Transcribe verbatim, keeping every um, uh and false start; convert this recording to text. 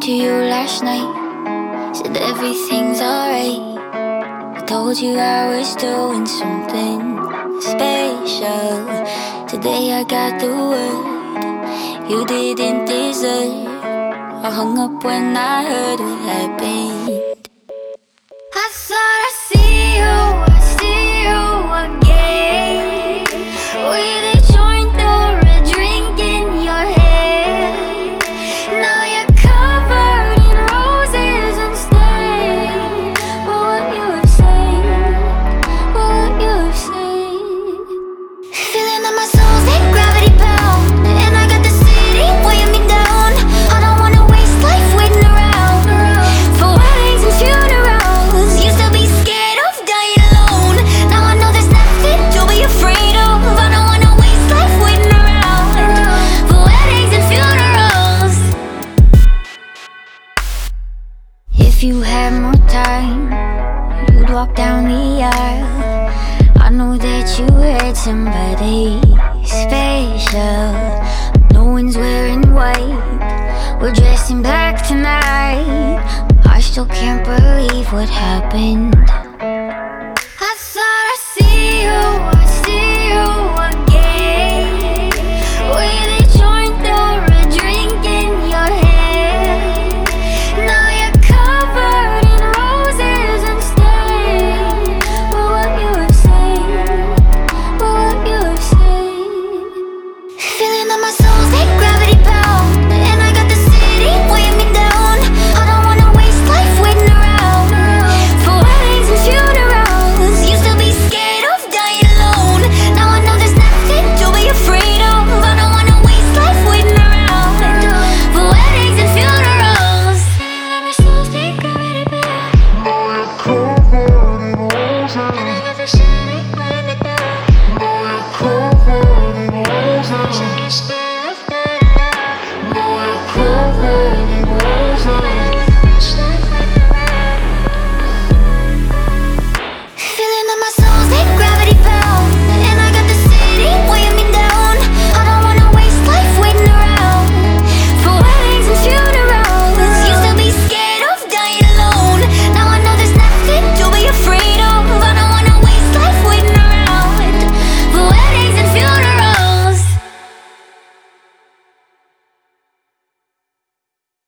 to you last night, said everything's alright. I told you I was doing something special. Today I got the word you didn't deserve. I hung up when I heard what happened. I thought I'd see you, I'd see you again, with a joint or a drink in your hand. Now you're covered in roses and stains. But what you have said, but what you have said. Feeling that my soul's in gravity bound, and I got the city weighing me down. I don't wanna waste life waiting around for weddings and funerals. Used to be scared of dying alone, now I know there's nothing to be afraid of. I don't wanna waste life waiting around for weddings and funerals. If you had more time, you'd walk down the aisle. I know that you heard somebody special. No one's wearing white, we're dressed in black tonight. I still can't believe what happened.